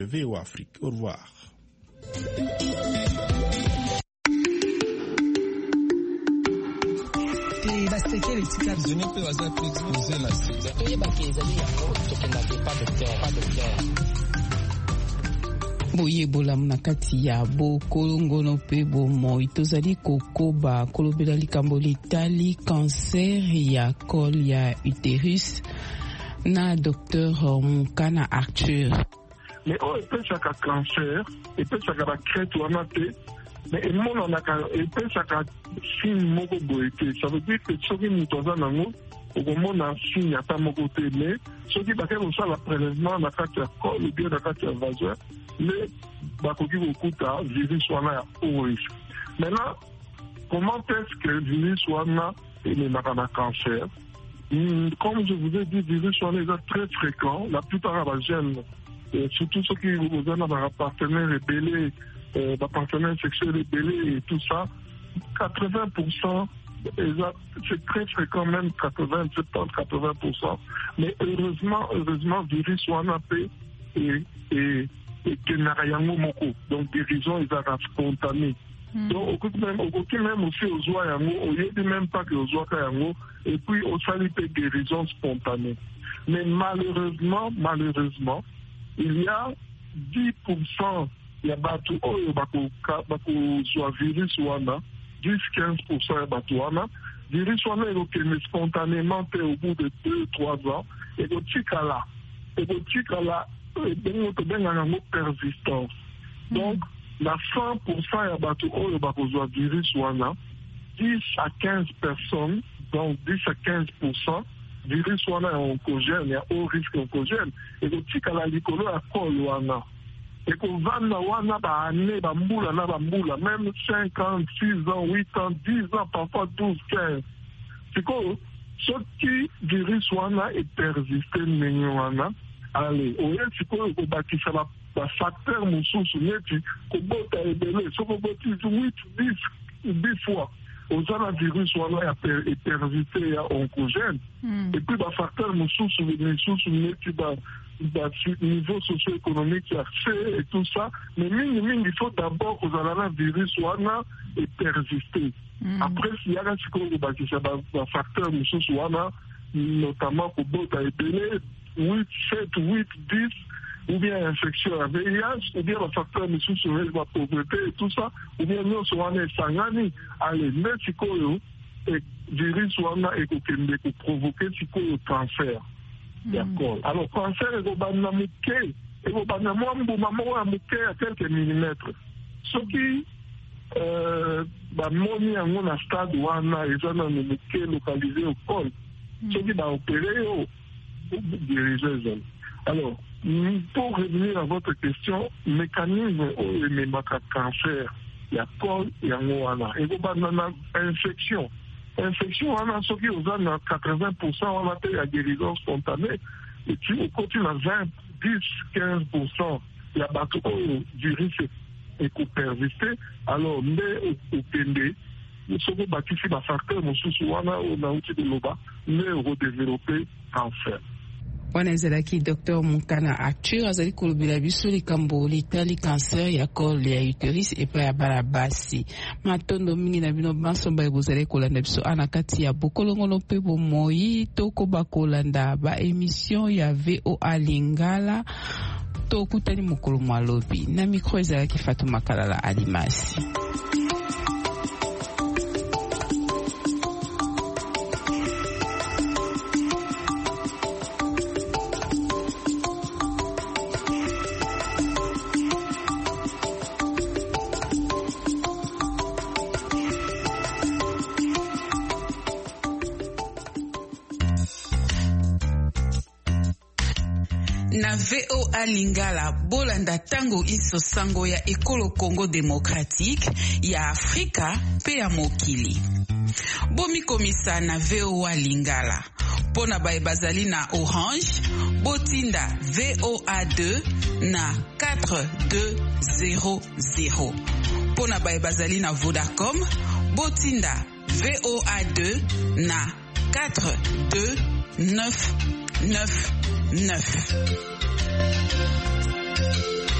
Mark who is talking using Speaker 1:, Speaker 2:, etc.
Speaker 1: VO Afrique. Au revoir.
Speaker 2: boyebola na kati ya bokolongono mpe bomoi tozali kokoba kolobela likambo litali cancer ya col ya uterus na Dr Mukana Arthur.
Speaker 3: Mais epesaka cancer epesaka bacrete wana te mais emonanaka epesaka signe moko boye te. Ça veut dire que soki moto aza nango okomona signe ata moko te, mais soki bakei kosala prélèvement na kati ya col ou bien na kati ya vagin nde bakoki kokuta virus wana ya ORIS. Maintenant, comment est-ce que virus wana ememaka na cancer? Comme je vous ai dit, virus wana eza très fréquent. La plupart ya bagène, surtout ceux qui oza na bapartenaire ebele, bapartenaire sexuel ebele et tout ça, 80%, c'est très fréquent, même 80, 70, 80%. Mais heureusement, virus wana pe et kenarayango moko. Donc guérison ezaka spontanée. Donc au même aussi ozwa yango, oyebi même pas que ozwa ka yango, et puis osali pe guérison spontanée. Mais malheureusement, il y a 10% ya batu oyo bakozwa virus wana, 10-15% ya batu wana, virus wana ekokende spontanément pe au bout de 2-3 ans, ekotikala persistance. Donc, la 100% ya batu oyo bakozwa virus wana, 10 à 15 personnes, donc 10 à 15%, virus wana ya oncogène, ya haut risque oncogène, ekotikala likolo ya col wana. Ekovanda wana baane, bambula na bambula, même 5 ans, 6 ans, 8 ans, 10 ans, parfois 12, 15. Siko, soki virus wana persiste ndenge wana, allez, oye sikoyo kobakisa bafacteur mosusu neti kobota ebele soko boti 8-10 fois oza na virus wana ya persiste ya oncogène et puis bafacteur mosusu neti niveau socio-économique ya C et tout ça, mais mingi il faut d'abord kozala na virus wana et persister. Après s'il y a sikoyo kobakisa bafacteur mosusu wana, notamment kobota ebele 8, 7, 8, 10, ou bien infection à VIH, ou bien le facteur de la pauvreté et tout ça, ou bien nous sommes sangani, allez, mais si le virus est provoqué le cancer. D'accord. Alors, cancer est à quelques millimètres. Ce qui moni en un stade où on a localisé au col, ce qui va opérer au diriger. Alors, pour revenir à votre question, mécanisme de cancer, il y a col et il y a infection. Infection, on a ce qui est 80%, on a fait la guérison spontanée, et puis on continue à 20, 10, 15%, il y a du virus et qu'on persiste. Alors, mais au PND, nous sommes bâtis sur la facteur, nous sommes on a outil de l'OBA, mais on développer cancer.
Speaker 2: wana ezalaki Dr Mukana Arthur azali kolobela biso likambo litali cancer ya col ya uterus epai ya bana basi. Matondo mingi na bino bansomba ebozali kolanda biso ana kati ya bokolongono mpe bomoi tokoba kolanda ba émission ya VOA Lingala tokutani mokolo mwalobi na micro ezalaki Fatuma Kalala Alimasi. Na VOA Lingala bolanda tango iso sango ya ekolo Congo démocratique ya Afrika pe ya mokili. Bomi komisa na VOA Lingala. Pona bae bazali na Orange, botinda VOA2 na 4200. Pona bae bazali na Vodacom, botinda VOA2 na 42999.